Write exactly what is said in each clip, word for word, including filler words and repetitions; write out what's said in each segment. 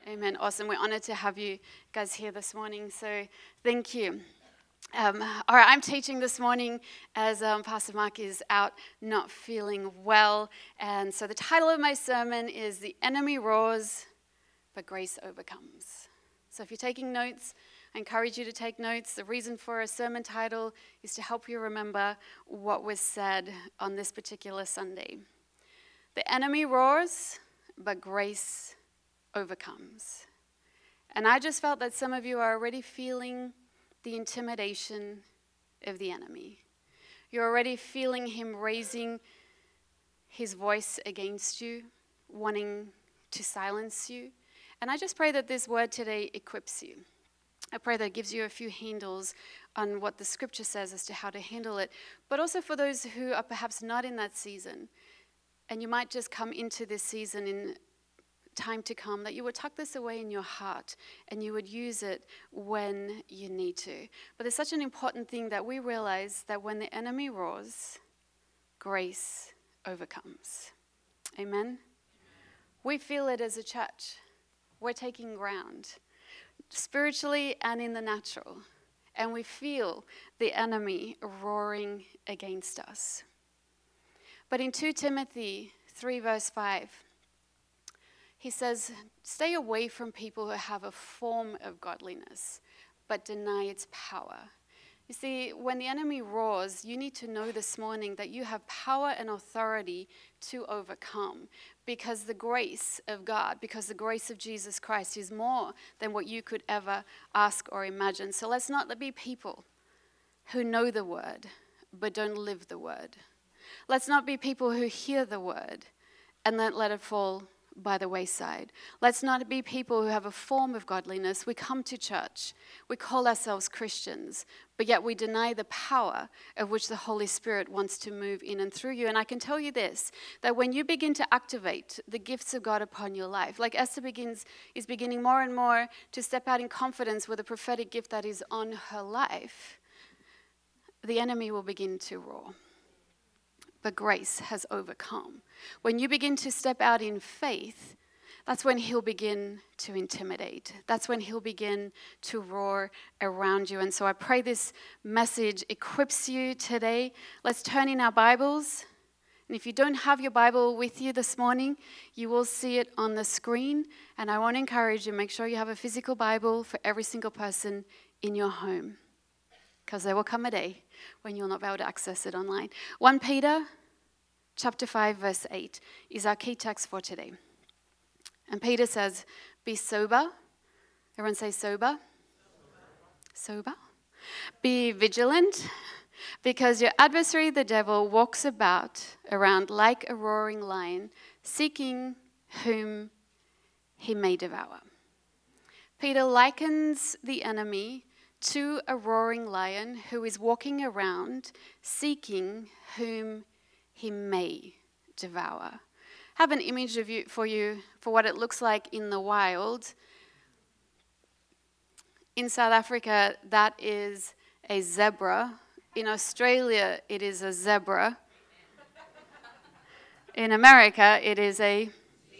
Amen. Awesome. We're honored to have you guys here this morning. So thank you. Um, all right, I'm teaching this morning as um, Pastor Mark is out not feeling well. And so the title of my sermon is The Enemy Roars, but Grace Overcomes. So if you're taking notes, I encourage you to take notes. The reason for a sermon title is to help you remember what was said on this particular Sunday. The enemy roars, but grace overcomes. And I just felt that some of you are already feeling the intimidation of the enemy. You're already feeling him raising his voice against you, wanting to silence you. And I just pray that this word today equips you. I pray that it gives you a few handles on what the scripture says as to how to handle it, but also for those who are perhaps not in that season, and you might just come into this season in time to come, that you would tuck this away in your heart and you would use it when you need to. But there's such an important thing that we realize that when the enemy roars, grace overcomes. Amen? We feel it as a church. We're taking ground, spiritually and in the natural. And we feel the enemy roaring against us. But in Second Timothy three verse five, he says, stay away from people who have a form of godliness, but deny its power. You see, when the enemy roars, you need to know this morning that you have power and authority to overcome, because the grace of God, because the grace of Jesus Christ is more than what you could ever ask or imagine. So let's not be people who know the word, but don't live the word. Let's not be people who hear the word and then let it fall by the wayside. Let's not be people who have a form of godliness. We come to church, we call ourselves Christians, but yet we deny the power of which the Holy Spirit wants to move in and through you. And I can tell you this, that when you begin to activate the gifts of God upon your life, like Esther begins, is beginning more and more to step out in confidence with a prophetic gift that is on her life, the enemy will begin to roar. But grace has overcome. When you begin to step out in faith, that's when he'll begin to intimidate. That's when he'll begin to roar around you. And so I pray this message equips you today. Let's turn in our Bibles. And if you don't have your Bible with you this morning, you will see it on the screen. And I want to encourage you, make sure you have a physical Bible for every single person in your home, because there will come a day when you'll not be able to access it online. First Peter chapter five, verse eight is our key text for today. And Peter says, be sober. Everyone say sober. Sober. Be vigilant, because your adversary, the devil, walks about around like a roaring lion, seeking whom he may devour. Peter likens the enemy to a roaring lion who is walking around seeking whom he may devour. I have an image of you for you for what it looks like in the wild. In South Africa, that is a zebra. In Australia, it is a zebra. In America, it is a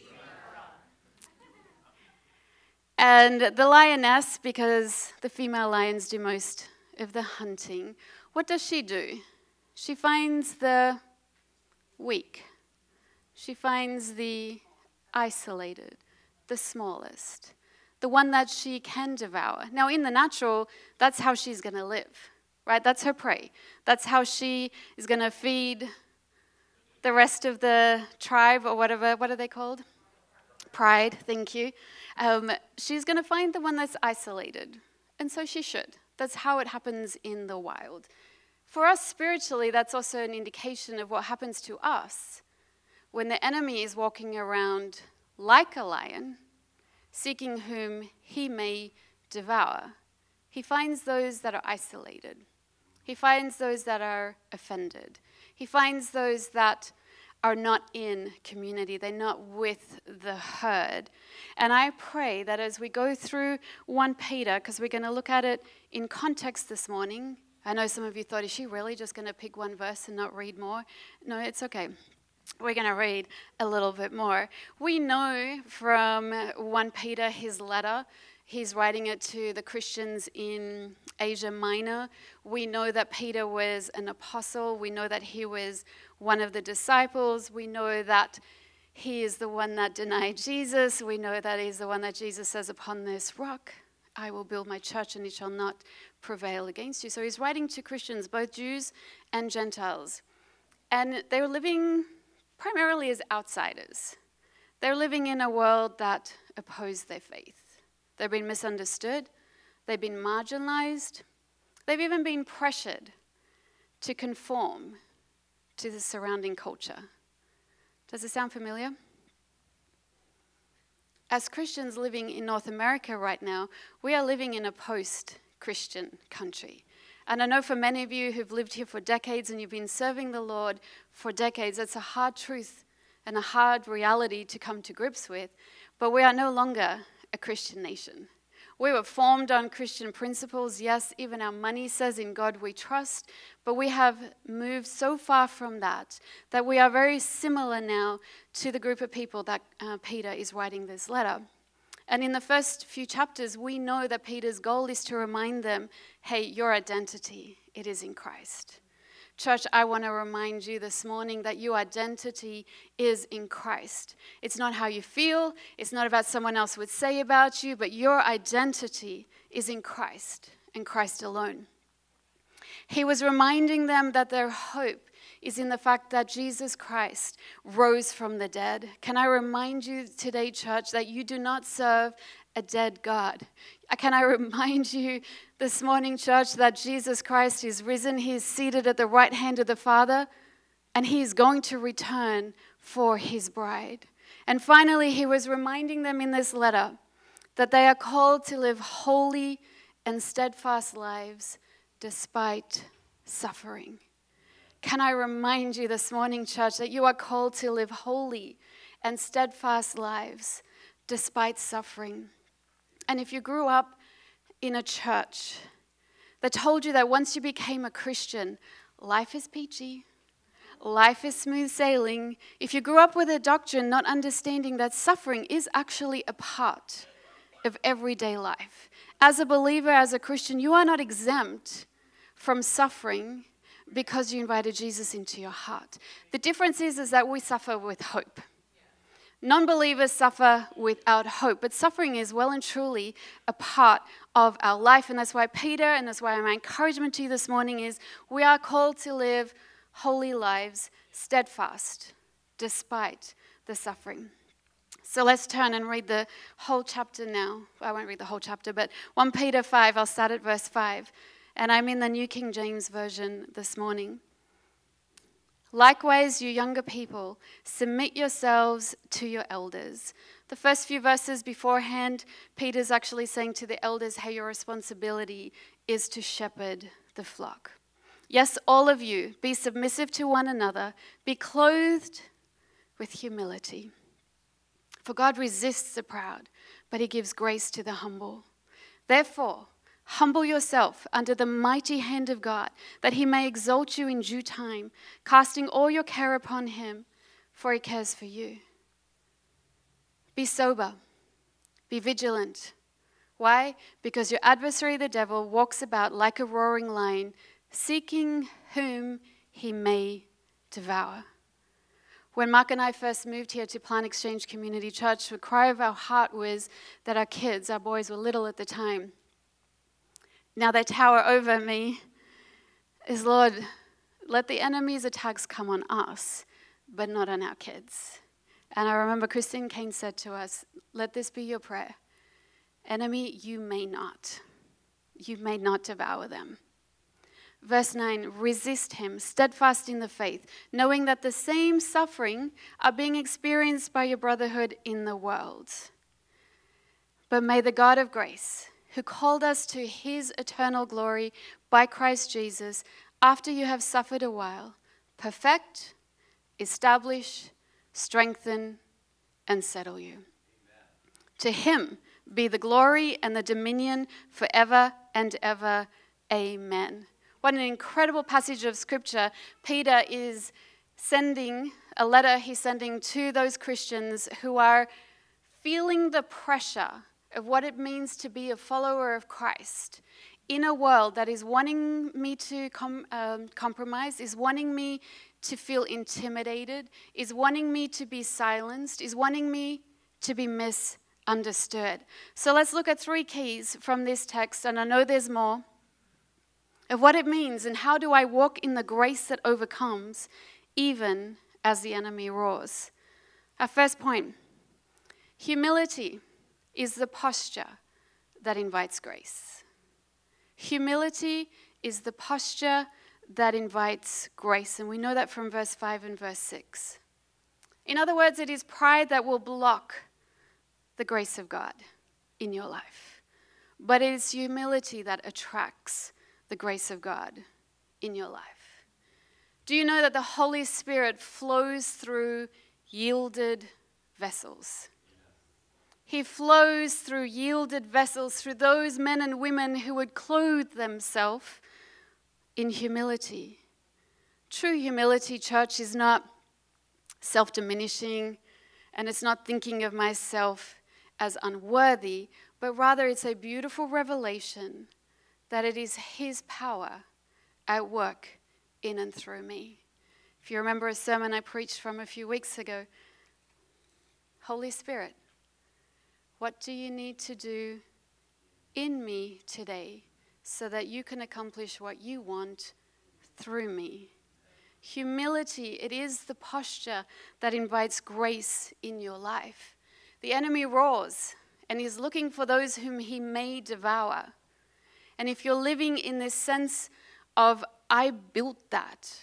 And the lioness, because the female lions do most of the hunting, what does she do? She finds the weak. She finds the isolated, the smallest, the one that she can devour. Now, in the natural, that's how she's going to live, right? That's her prey. That's how she is going to feed the rest of the tribe, or whatever. What are they called? Pride, thank you. Um, she's going to find the one that's isolated, and so she should. That's how it happens in the wild. For us spiritually, that's also an indication of what happens to us when the enemy is walking around like a lion, seeking whom he may devour. He finds those that are isolated. He finds those that are offended. He finds those that are not in community. They're not with the herd. And I pray that as we go through First Peter, because we're going to look at it in context this morning. I know some of you thought, is she really just going to pick one verse and not read more? No, it's okay. we're going to read a little bit more. We know from First Peter, his letter, he's writing it to the Christians in Asia Minor. We know that Peter was an apostle. We know that he was one of the disciples. We know that he is the one that denied Jesus. We know that he's the one that Jesus says, upon this rock, I will build my church and it shall not prevail against you. So he's writing to Christians, both Jews and Gentiles. And they were living primarily as outsiders. They're living in a world that opposed their faith. They've been misunderstood. They've been marginalized. They've even been pressured to conform to the surrounding culture. Does it sound familiar? As Christians living in North America right now, we are living in a post-Christian country. And I know for many of you who've lived here for decades and you've been serving the Lord for decades, it's a hard truth and a hard reality to come to grips with. But we are no longer a Christian nation. We were formed on Christian principles. Yes, even our money says in God we trust, but we have moved so far from that that we are very similar now to the group of people that uh, Peter is writing this letter. And in the first few chapters, we know that Peter's goal is to remind them, hey, your identity, it is in Christ. Church, I want to remind you this morning that your identity is in Christ. It's not how you feel. It's not about someone else would say about you, but your identity is in Christ and Christ alone. He was reminding them that their hope is in the fact that Jesus Christ rose from the dead. Can I remind you today, church, that you do not serve a dead God? Can I remind you this morning, church, that Jesus Christ is risen. He is seated at the right hand of the Father, and he is going to return for his bride. And finally, he was reminding them in this letter that they are called to live holy and steadfast lives despite suffering. Can I remind you this morning, church, that you are called to live holy and steadfast lives despite suffering. And if you grew up in a church that told you that once you became a Christian, life is peachy, life is smooth sailing, if you grew up with a doctrine not understanding that suffering is actually a part of everyday life, as a believer, as a Christian, you are not exempt from suffering because you invited Jesus into your heart. The difference is, is that we suffer with hope. Non-believers suffer without hope, but suffering is well and truly a part of our life, and that's why Peter, and that's why my encouragement to you this morning is we are called to live holy lives, steadfast, despite the suffering. So let's turn and read the whole chapter now. I won't read the whole chapter, but First Peter five, I'll start at verse five, and I'm in the New King James Version this morning. Likewise, you younger people, submit yourselves to your elders. The first few verses beforehand, Peter's actually saying to the elders, hey, your responsibility is to shepherd the flock. Yes, all of you, be submissive to one another, be clothed with humility. For God resists the proud, but he gives grace to the humble. Therefore, humble yourself under the mighty hand of God, that he may exalt you in due time, casting all your care upon him, for he cares for you. Be sober, be vigilant. Why? Because your adversary, the devil, walks about like a roaring lion, seeking whom he may devour. When Mark and I first moved here to Plant Exchange Community Church, the cry of our heart was that our kids, our boys were little at the time, now they tower over me, is, Lord, let the enemy's attacks come on us, but not on our kids. And I remember Christine Kane said to us, let this be your prayer. Enemy, you may not. You may not devour them. Verse nine, resist him, steadfast in the faith, knowing that the same suffering are being experienced by your brotherhood in the world. But may the God of grace, who called us to his eternal glory by Christ Jesus, after you have suffered a while, perfect, establish, strengthen, and settle you. Amen. To him be the glory and the dominion forever and ever. Amen. What an incredible passage of scripture. Peter is sending a letter he's sending to those Christians who are feeling the pressure of what it means to be a follower of Christ in a world that is wanting me to com- um, compromise, is wanting me to feel intimidated, is wanting me to be silenced, is wanting me to be misunderstood. So let's look at three keys from this text, and I know there's more, of what it means and how do I walk in the grace that overcomes even as the enemy roars. Our first point, humility is the posture that invites grace. Humility is the posture that invites grace, and we know that from verse five and verse six. In other words, it is pride that will block the grace of God in your life, but it is humility that attracts the grace of God in your life. Do you know that the Holy Spirit flows through yielded vessels? He flows through yielded vessels, through those men and women who would clothe themselves in humility. True humility, church, is not self-diminishing, and it's not thinking of myself as unworthy, but rather it's a beautiful revelation that it is His power at work in and through me. If you remember a sermon I preached from a few weeks ago, Holy Spirit, what do you need to do in me today so that you can accomplish what you want through me? Humility, it is the posture that invites grace in your life. The enemy roars, and he's looking for those whom he may devour. And if you're living in this sense of, I built that,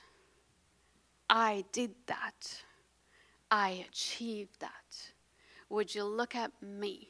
I did that, I achieved that, would you look at me?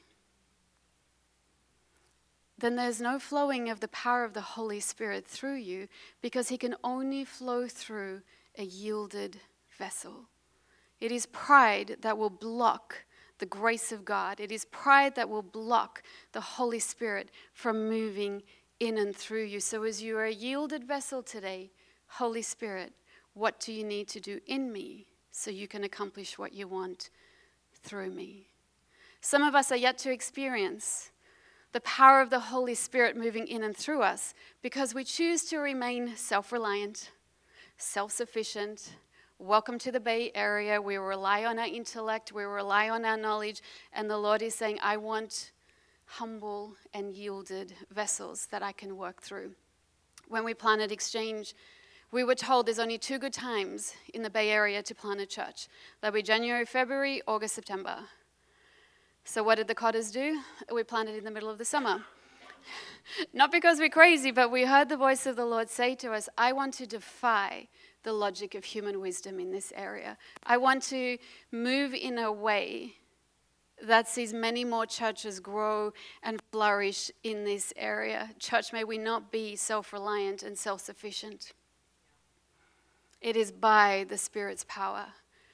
Then there's no flowing of the power of the Holy Spirit through you, because He can only flow through a yielded vessel. It is pride that will block the grace of God. It is pride that will block the Holy Spirit from moving in and through you. So as you are a yielded vessel today, Holy Spirit, what do you need to do in me so you can accomplish what you want through me? Some of us are yet to experience the power of the Holy Spirit moving in and through us because we choose to remain self-reliant, self-sufficient. Welcome to the Bay Area. We rely on our intellect, we rely on our knowledge, and the Lord is saying, I want humble and yielded vessels that I can work through. When we planted Exchange, we were told there's only two good times in the Bay Area to plant a church. That'll be January, February, August, September. So what did the Cotters do? We planted in the middle of the summer. Not because we're crazy, but we heard the voice of the Lord say to us, I want to defy the logic of human wisdom in this area. I want to move in a way that sees many more churches grow and flourish in this area. Church, may we not be self-reliant and self-sufficient. It is by the Spirit's power.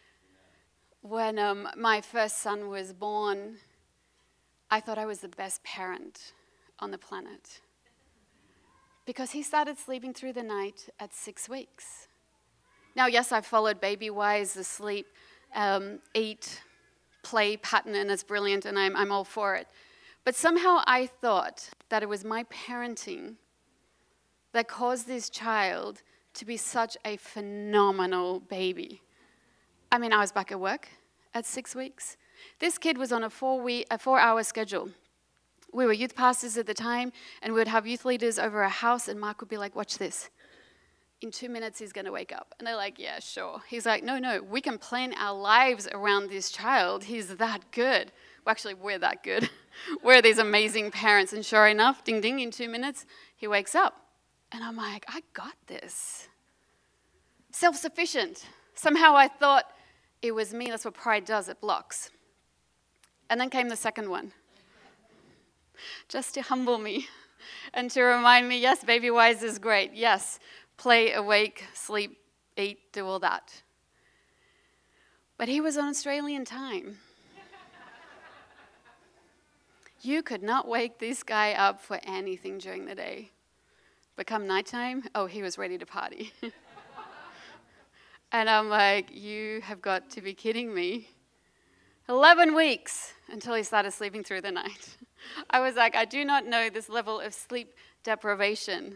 When um, my first son was born, I thought I was the best parent on the planet because he started sleeping through the night at six weeks. Now, yes, I followed baby-wise, the sleep, um, eat, play pattern, and it's brilliant, and I'm, I'm all for it. But somehow I thought that it was my parenting that caused this child to be such a phenomenal baby. I mean, I was back at work at six weeks. This kid was on a four-week, a four-hour schedule. We were youth pastors at the time, and we would have youth leaders over our house, and Mark would be like, watch this. In two minutes, he's going to wake up. And they're like, yeah, sure. He's like, no, no, we can plan our lives around this child. He's that good. Well, actually, we're that good. We're these amazing parents. And sure enough, ding, ding, in two minutes, he wakes up. And I'm like, I got this. Self-sufficient. Somehow I thought it was me. That's what pride does. It blocks. And then came the second one. Just to humble me and to remind me, yes, baby wise is great. Yes, play, awake, sleep, eat, do all that. But he was on Australian time. You could not wake this guy up for anything during the day. But come nighttime, oh, he was ready to party. And I'm like, you have got to be kidding me. eleven weeks until he started sleeping through the night. I was like, I do not know this level of sleep deprivation.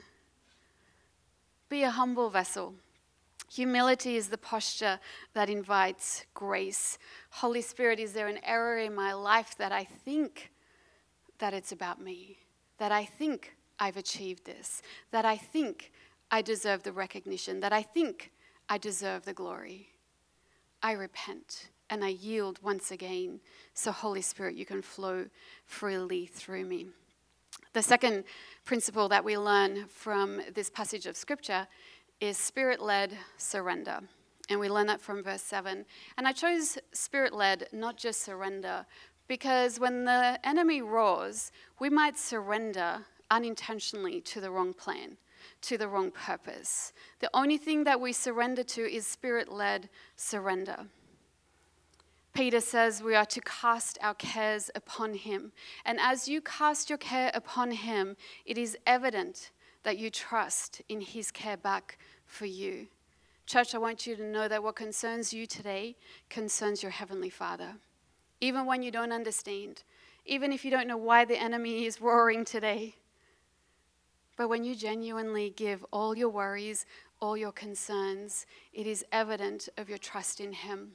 Be a humble vessel. Humility is the posture that invites grace. Holy Spirit, is there an error in my life that I think that it's about me? That I think I've achieved this? That I think I deserve the recognition? That I think I deserve the glory? I repent and I yield once again, so Holy Spirit, you can flow freely through me. The second principle that we learn from this passage of Scripture is Spirit-led surrender. And we learn that from verse seven. And I chose Spirit-led, not just surrender, because when the enemy roars, we might surrender unintentionally to the wrong plan, to the wrong purpose. The only thing that we surrender to is Spirit-led surrender. Peter says we are to cast our cares upon him. And as you cast your care upon him, it is evident that you trust in his care back for you. Church, I want you to know that what concerns you today concerns your Heavenly Father. Even when you don't understand, even if you don't know why the enemy is roaring today, but when you genuinely give all your worries, all your concerns, it is evident of your trust in him.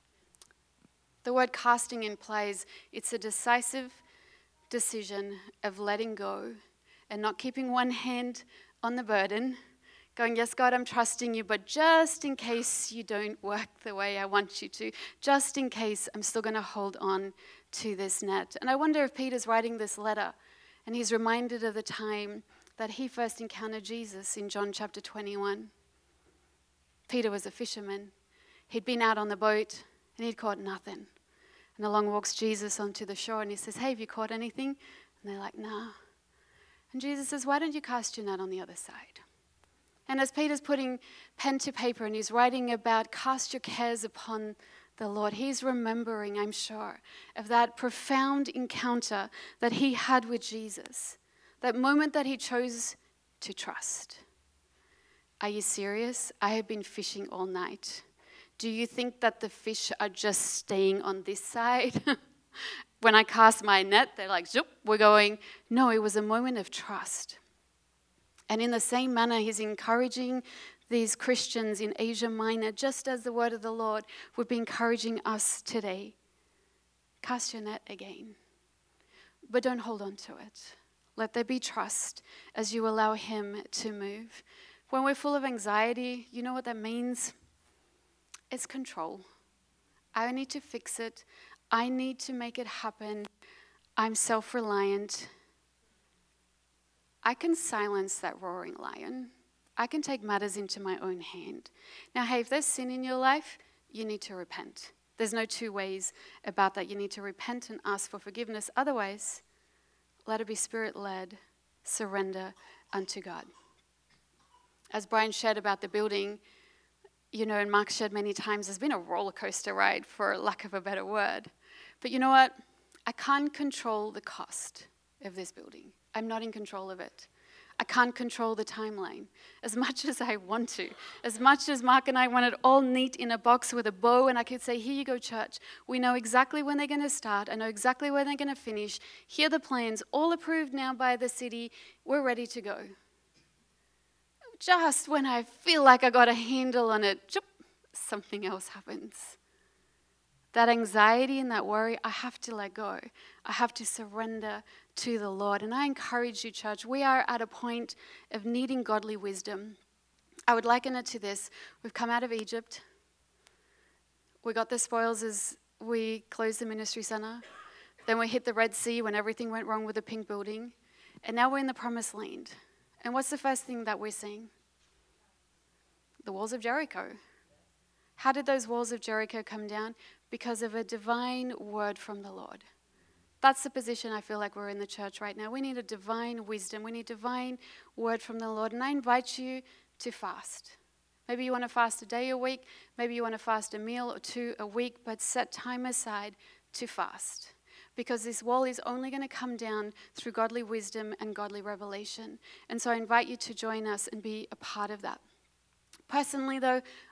The word casting implies it's a decisive decision of letting go and not keeping one hand on the burden, going, yes, God, I'm trusting you, but just in case you don't work the way I want you to, just in case, I'm still going to hold on to this net. And I wonder if Peter's writing this letter and he's reminded of the time that he first encountered Jesus in John chapter twenty-one. Peter was a fisherman. He'd been out on the boat and he'd caught nothing. And along walks Jesus onto the shore and he says, hey, have you caught anything? And they're like, nah. And Jesus says, why don't you cast your net on the other side? And as Peter's putting pen to paper and he's writing about cast your cares upon the Lord, he's remembering, I'm sure, of that profound encounter that he had with Jesus, that moment that he chose to trust. Are you serious? I have been fishing all night. Do you think that the fish are just staying on this side? When I cast my net, they're like, zoop, we're going. No, it was a moment of trust. And in the same manner, he's encouraging these Christians in Asia Minor, just as the word of the Lord would be encouraging us today. Cast your net again, but don't hold on to it. Let there be trust as you allow him to move. When we're full of anxiety, you know what that means? It's control. I need to fix it. I need to make it happen. I'm self-reliant. I can silence that roaring lion. I can take matters into my own hand. Now, hey, if there's sin in your life, you need to repent. There's no two ways about that. You need to repent and ask for forgiveness. Otherwise, let it be Spirit-led surrender unto God. As Brian shared about the building, you know, and Mark shared many times, there's been a roller coaster ride, for lack of a better word. But you know what? I can't control the cost of this building. I'm not in control of it. I can't control the timeline as much as I want to. As much as Mark and I want it all neat in a box with a bow, and I could say, here you go, church. We know exactly when they're going to start. I know exactly when they're going to finish. Here are the plans, all approved now by the city. We're ready to go. Just when I feel like I got a handle on it, something else happens. That anxiety and that worry, I have to let go. I have to surrender to the Lord. And I encourage you, church, we are at a point of needing godly wisdom. I would liken it to this. We've come out of Egypt. We got the spoils as we closed the ministry center. Then we hit the Red Sea when everything went wrong with the pink building. And now we're in the promised land. And what's the first thing that we're seeing? The walls of Jericho. How did those walls of Jericho come down? Because of a divine word from the Lord. That's the position I feel like we're in the church right now. We need a divine wisdom. We need divine word from the Lord. And I invite you to fast. Maybe you want to fast a day a week. Maybe you want to fast a meal or two a week. But set time aside to fast. Because this wall is only going to come down through godly wisdom and godly revelation. And so I invite you to join us and be a part of that. Personally, though,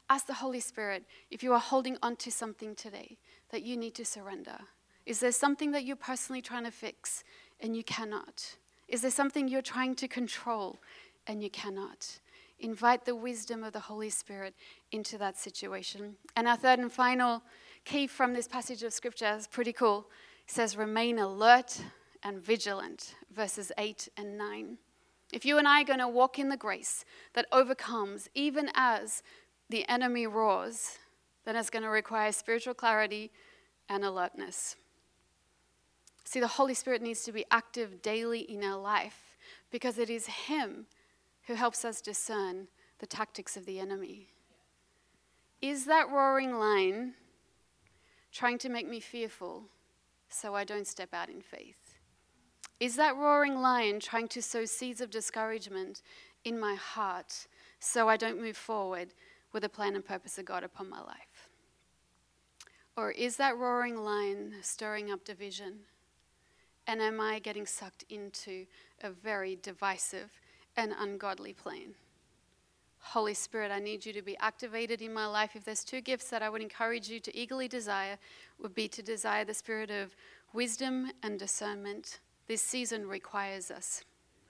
Ask the Holy Spirit if you are holding on to something today that you need to surrender. Is there something that you're personally trying to fix and you cannot? Is there something you're trying to control and you cannot? Invite the wisdom of the Holy Spirit into that situation. And our third and final key from this passage of Scripture is pretty cool. It says, remain alert and vigilant, verses eight and nine. If you and I are going to walk in the grace that overcomes, even as the enemy roars, then it's going to require spiritual clarity and alertness. See, the Holy Spirit needs to be active daily in our life because it is Him who helps us discern the tactics of the enemy. Is that roaring lion trying to make me fearful so I don't step out in faith? Is that roaring lion trying to sow seeds of discouragement in my heart so I don't move forward with the plan and purpose of God upon my life? Or is that roaring lion stirring up division? And am I getting sucked into a very divisive and ungodly plan? Holy Spirit, I need you to be activated in my life. If there's two gifts that I would encourage you to eagerly desire, would be to desire the spirit of wisdom and discernment. This season requires us.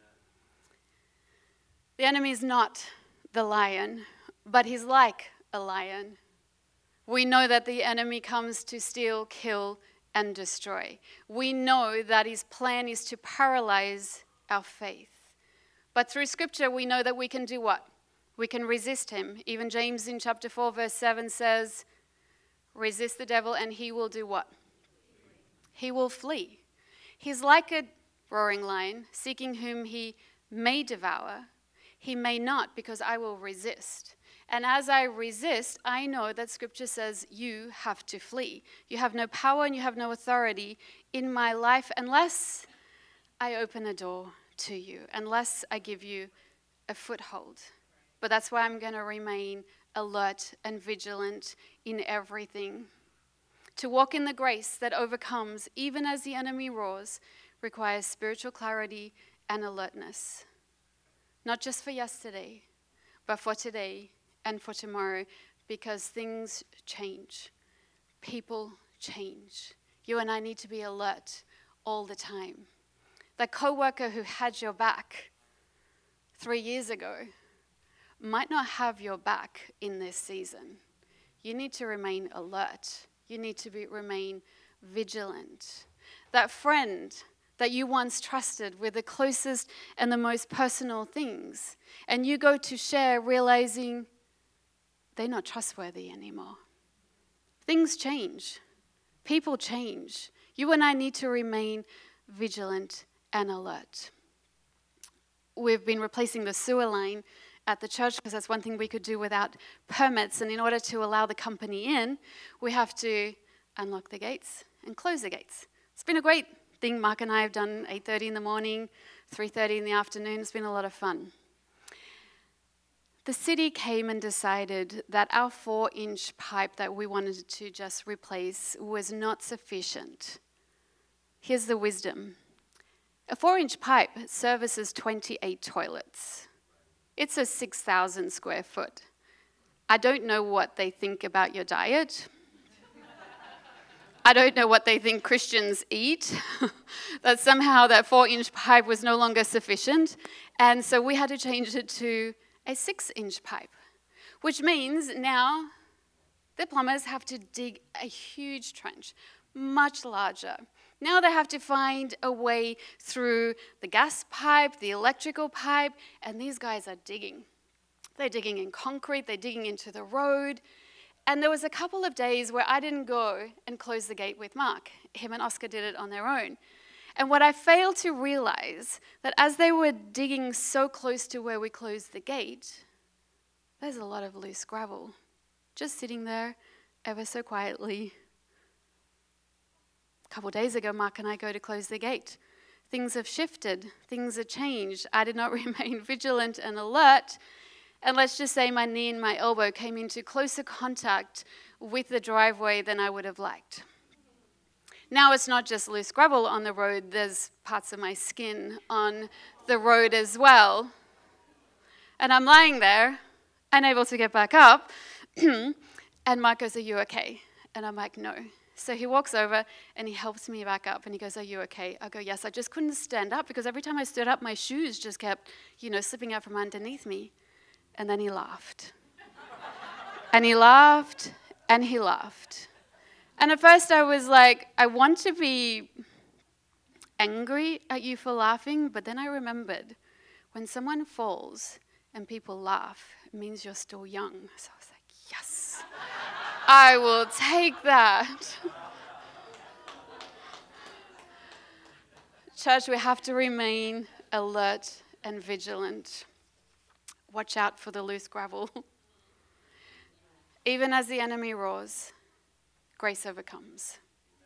The enemy is not the lion, but he's like a lion. We know that the enemy comes to steal, kill, and destroy. We know that his plan is to paralyze our faith. But through Scripture, we know that we can do what? We can resist him. Even James in chapter four, verse seven says, resist the devil and he will do what? He will flee. He's like a roaring lion, seeking whom he may devour. He may not, because I will resist. And as I resist, I know that Scripture says you have to flee. You have no power and you have no authority in my life unless I open a door to you, unless I give you a foothold. But that's why I'm going to remain alert and vigilant in everything. To walk in the grace that overcomes, even as the enemy roars, requires spiritual clarity and alertness. Not just for yesterday, but for today and for tomorrow, because things change. People change. You and I need to be alert all the time. That coworker who had your back three years ago might not have your back in this season. You need to remain alert. You need to be, remain vigilant. That friend that you once trusted with the closest and the most personal things, and you go to share realizing they're not trustworthy anymore. Things change. People change. You and I need to remain vigilant and alert. We've been replacing the sewer line at the church because that's one thing we could do without permits. And in order to allow the company in, we have to unlock the gates and close the gates. It's been a great thing Mark and I have done, eight thirty in the morning, three thirty in the afternoon. It's been a lot of fun. The city came and decided that our four-inch pipe that we wanted to just replace was not sufficient. Here's the wisdom. A four-inch pipe services twenty-eight toilets. It's a six thousand square foot. I don't know what they think about your diet. I don't know what they think Christians eat, that somehow that four-inch pipe was no longer sufficient. And so we had to change it to a six-inch pipe, which means now the plumbers have to dig a huge trench, much larger. Now they have to find a way through the gas pipe, the electrical pipe, and these guys are digging. They're digging in concrete, they're digging into the road. And there was a couple of days where I didn't go and close the gate with Mark. Him and Oscar did it on their own. And what I failed to realize, that as they were digging so close to where we closed the gate, there's a lot of loose gravel, just sitting there ever so quietly. A couple of days ago, Mark and I go to close the gate. Things have shifted. Things have changed. I did not remain vigilant and alert. And let's just say my knee and my elbow came into closer contact with the driveway than I would have liked. Now it's not just loose gravel on the road. There's parts of my skin on the road as well. And I'm lying there, unable to get back up, And Mark goes, "Are you okay?" And I'm like, "No." So he walks over and he helps me back up and he goes, "Are you okay?" I go, "Yes." I just couldn't stand up because every time I stood up, my shoes just kept, you know, slipping out from underneath me. And then he laughed. And he laughed and he laughed. And at first I was like, I want to be angry at you for laughing, but then I remembered when someone falls and people laugh, it means you're still young. So I was like, yes, I will take that. Church, we have to remain alert and vigilant. Watch out for the loose gravel. Even as the enemy roars, grace overcomes.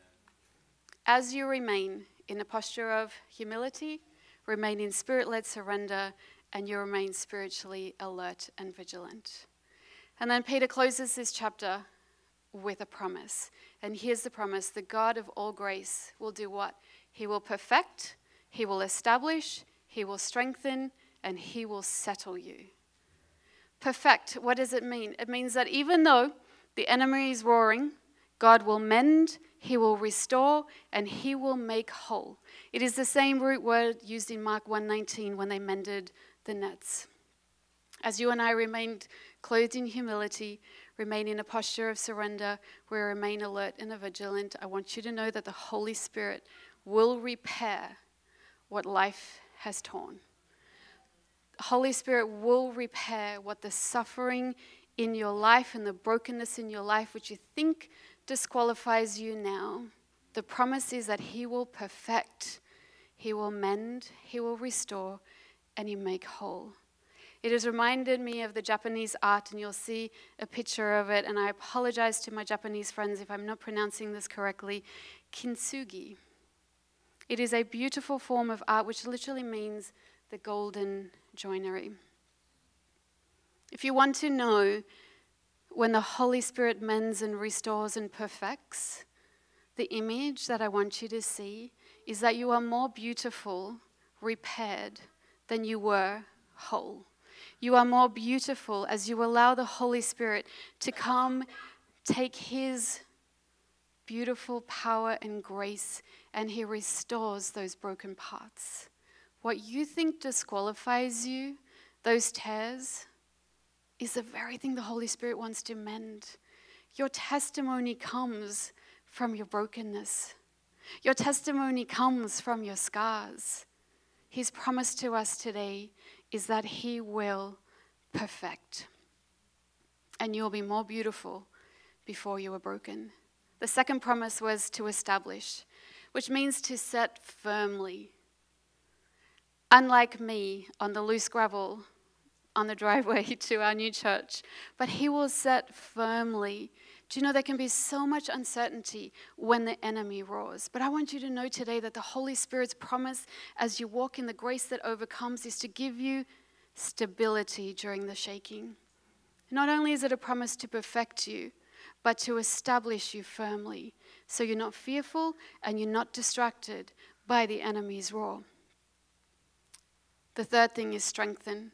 As you remain in a posture of humility, remain in spirit-led surrender, and you remain spiritually alert and vigilant. And then Peter closes this chapter with a promise. And here's the promise: the God of all grace will do what? He will perfect, he will establish, he will strengthen, and he will settle you. Perfect, what does it mean? It means that even though the enemy is roaring, God will mend, he will restore, and he will make whole. It is the same root word used in Mark one nineteen when they mended the nets. As you and I remained clothed in humility, remain in a posture of surrender, we remain alert and vigilant, I want you to know that the Holy Spirit will repair what life has torn. Holy Spirit will repair what the suffering in your life and the brokenness in your life, which you think disqualifies you now. The promise is that he will perfect, he will mend, he will restore, and he make whole. It has reminded me of the Japanese art, and you'll see a picture of it, and I apologize to my Japanese friends if I'm not pronouncing this correctly, kintsugi. It is a beautiful form of art which literally means the golden joinery. If you want to know when the Holy Spirit mends and restores and perfects, the image that I want you to see is that you are more beautiful, repaired, than you were whole. You are more beautiful as you allow the Holy Spirit to come, take his beautiful power and grace, and he restores those broken parts. What you think disqualifies you, those tears, is the very thing the Holy Spirit wants to mend. Your testimony comes from your brokenness. Your testimony comes from your scars. His promise to us today is that he will perfect. And you'll be more beautiful before you are broken. The second promise was to establish, which means to set firmly. Unlike me on the loose gravel on the driveway to our new church, but he will set firmly. Do you know there can be so much uncertainty when the enemy roars? But I want you to know today that the Holy Spirit's promise as you walk in the grace that overcomes is to give you stability during the shaking. Not only is it a promise to perfect you, but to establish you firmly so you're not fearful and you're not distracted by the enemy's roar. The third thing is strengthen.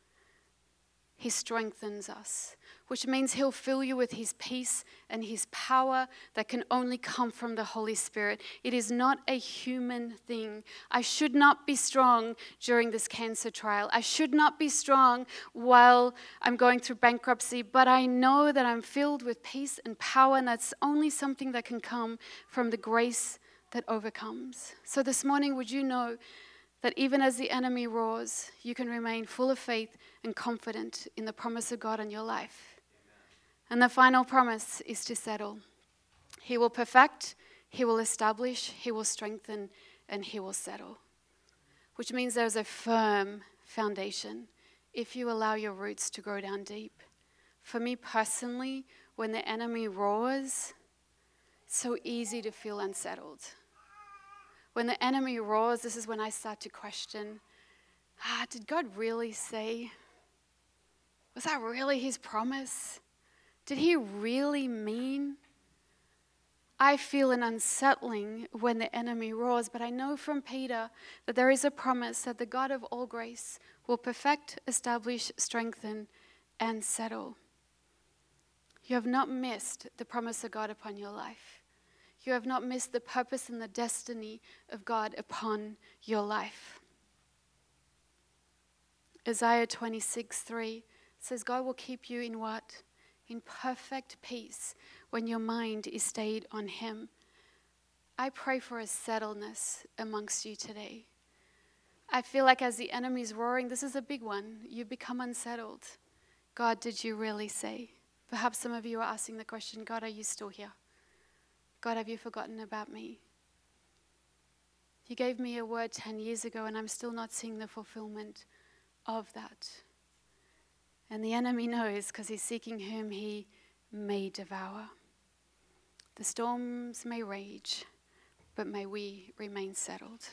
He strengthens us, which means he'll fill you with his peace and his power that can only come from the Holy Spirit. It is not a human thing. I should not be strong during this cancer trial. I should not be strong while I'm going through bankruptcy, but I know that I'm filled with peace and power, and that's only something that can come from the grace that overcomes. So this morning, would you know that even as the enemy roars, you can remain full of faith and confident in the promise of God in your life. Amen. And the final promise is to settle. He will perfect, he will establish, he will strengthen, and he will settle. Which means there's a firm foundation if you allow your roots to grow down deep. For me personally, when the enemy roars, it's so easy to feel unsettled. When the enemy roars, this is when I start to question, ah, did God really say? Was that really his promise? Did he really mean? I feel an unsettling when the enemy roars, but I know from Peter that there is a promise that the God of all grace will perfect, establish, strengthen, and settle. You have not missed the promise of God upon your life. You have not missed the purpose and the destiny of God upon your life. Isaiah twenty-six three says God will keep you in what? In perfect peace when your mind is stayed on Him. I pray for a settledness amongst you today. I feel like as the enemy is roaring, this is a big one. You become unsettled. God, did you really say? Perhaps some of you are asking the question, God, are you still here? God, have you forgotten about me? You gave me a word ten years ago and I'm still not seeing the fulfillment of that. And the enemy knows because he's seeking whom he may devour. The storms may rage, but may we remain settled.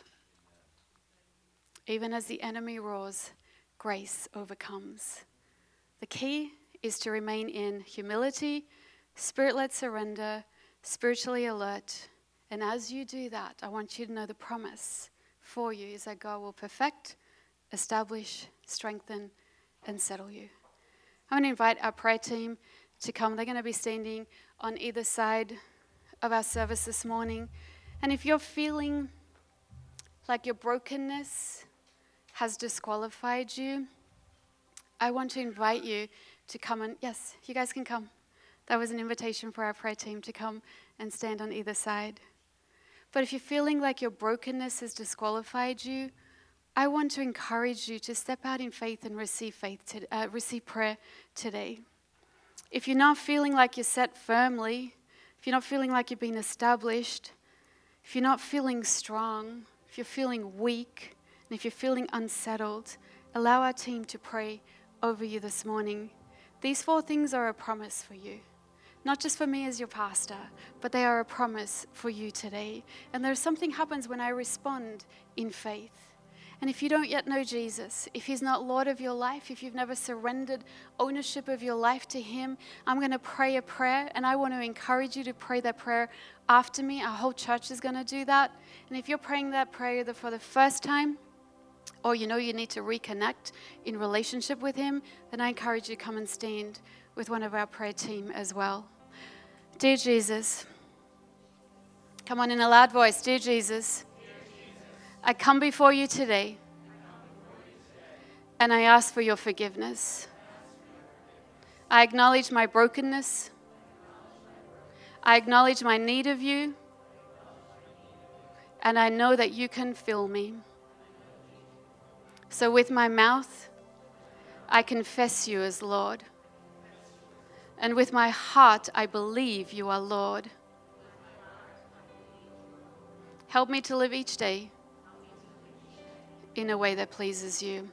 Even as the enemy roars, grace overcomes. The key is to remain in humility, spirit-led surrender, spiritually alert. And as you do that, I want you to know the promise for you is that God will perfect, establish, strengthen, and settle you. I'm going to invite our prayer team to come. They're going to be standing on either side of our service this morning. And if you're feeling like your brokenness has disqualified you, I want to invite you to come and, yes, you guys can come. That was an invitation for our prayer team to come and stand on either side. But if you're feeling like your brokenness has disqualified you, I want to encourage you to step out in faith and receive faith, to, uh, receive prayer today. If you're not feeling like you're set firmly, if you're not feeling like you've been established, if you're not feeling strong, if you're feeling weak, and if you're feeling unsettled, allow our team to pray over you this morning. These four things are a promise for you. Not just for me as your pastor, but they are a promise for you today. And there's something happens when I respond in faith. And if you don't yet know Jesus, if He's not Lord of your life, if you've never surrendered ownership of your life to Him, I'm going to pray a prayer, and I want to encourage you to pray that prayer after me. Our whole church is going to do that. And if you're praying that prayer either for the first time, or you know you need to reconnect in relationship with Him, then I encourage you to come and stand with one of our prayer team as well. Dear Jesus, come on in a loud voice. Dear Jesus, I come before you today and I ask for your forgiveness. I acknowledge my brokenness. I acknowledge my need of you. And I know that you can fill me. So with my mouth, I confess you as Lord. And with my heart, I believe you are Lord. Help me to live each day in a way that pleases you.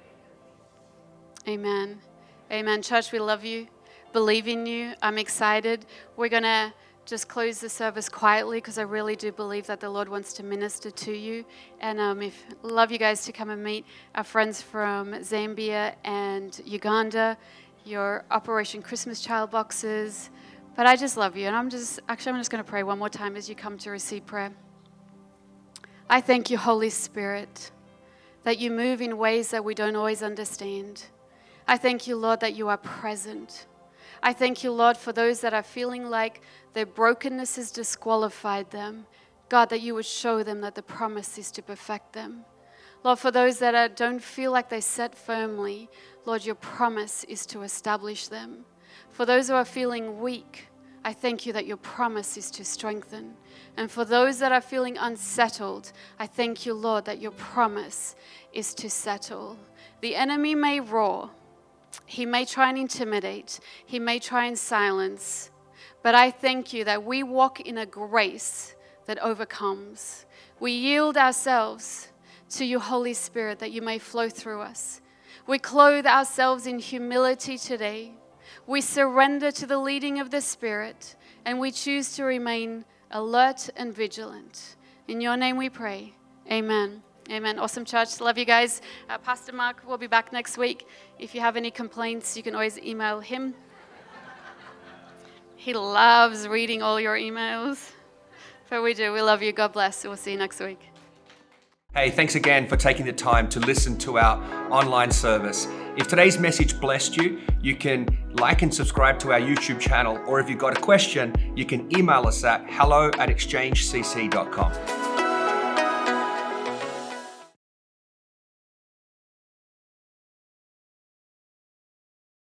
Amen. Amen. Church, we love you, believe in you. I'm excited. We're going to just close the service quietly because I really do believe that the Lord wants to minister to you. And um, if love you guys to come and meet our friends from Zambia and Uganda, your Operation Christmas Child boxes. But I just love you. And I'm just, actually, I'm just going to pray one more time as you come to receive prayer. I thank you, Holy Spirit, that you move in ways that we don't always understand. I thank you, Lord, that you are present. I thank you, Lord, for those that are feeling like their brokenness has disqualified them. God, that you would show them that the promise is to perfect them. Lord, for those that are, don't feel like they set firmly, Lord, your promise is to establish them. For those who are feeling weak, I thank you that your promise is to strengthen. And for those that are feeling unsettled, I thank you, Lord, that your promise is to settle. The enemy may roar. He may try and intimidate. He may try and silence. But I thank you that we walk in a grace that overcomes. We yield ourselves to you, Holy Spirit, that you may flow through us. We clothe ourselves in humility today. We surrender to the leading of the Spirit, and we choose to remain alert and vigilant. In your name we pray. Amen. Amen. Awesome, church. Love you guys. Uh, Pastor Mark will be back next week. If you have any complaints, you can always email him. He loves reading all your emails. But we do. We love you. God bless. We'll see you next week. Hey, thanks again for taking the time to listen to our online service. If today's message blessed you, you can like and subscribe to our YouTube channel, or if you've got a question, you can email us at hello at exchange c c dot com.